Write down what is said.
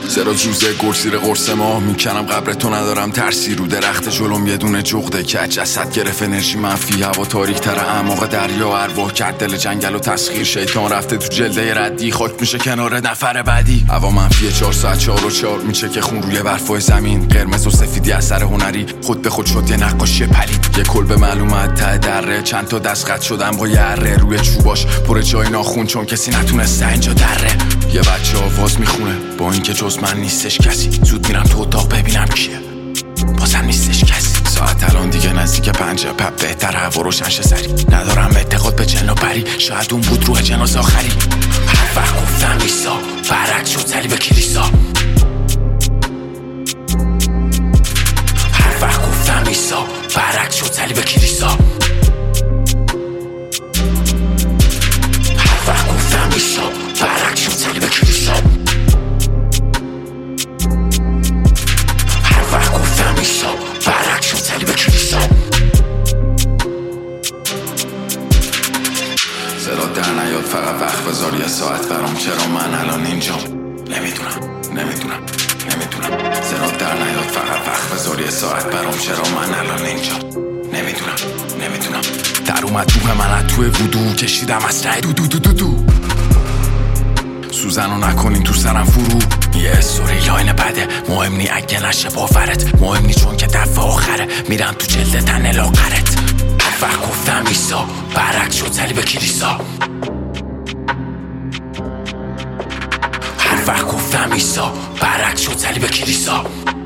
زراز روزه گرسیر قرص ماه میکنم قبر تو ندارم ترسی رو درخت جلوم یه دونه جغده که جسد گرفت انرژی منفی هوا تاریک تر اعماق دریا ارواح کرد دل جنگل و تسخیر شیطان رفته تو جلده ردی خاک میشه کنار نفر بعدی هوا منفی 4 ساعت 4 و 4 میشه که خون روی برفای زمین قرمز و سفیدی اثر هنری خود به خود شد یه نقاشی پلید یه کلبه معلومات ته دره چند تا دست قطع شدم با یه اره روی چوباش پر جای ناخون چون کسی نتونسته اینجا دره یه بچه آواز میخونه با اینکه جز من نیستش کسی زود میرم تو اتاق ببینم کیه بازم نیستش کسی ساعت الان دیگه نزدیک 5 پپ بهتر هوا روشن شه سری ندارم اعتقاد به جن و پری شاید اون بود روح جناز آخری هر وقت گفتم ایسا برعکس شد صلیب کلیسا هر وقت گفتم ایسا برعکس شد صلیب کلیسا هر وقت گفتم ایسا برعکس شد صلیب کلیسا هر وقت گفتم ایسا برعکس شد صلیب کلیسا صدا در نیاد فقط وقت بذار یه ساعت برام چرا من الان اینجام نمیدونم صدا در نیاد فقط وقت بذار یه ساعت برام چرا من الان اینجام نمیدونم در اومد روح من توی وودو کشیدم از رای دو سوزنو نکنین تو سرم فرو یه استوری لاین بده مهم نی اگه نشه باورت مهم نی چون که دفعه آخره میرم تو جلد تن لاغرت هر وقت گفتم ایسا برعکس شد صلیب کلیسا هر وقت گفتم ایسا برعکس شد صلیب کلیسا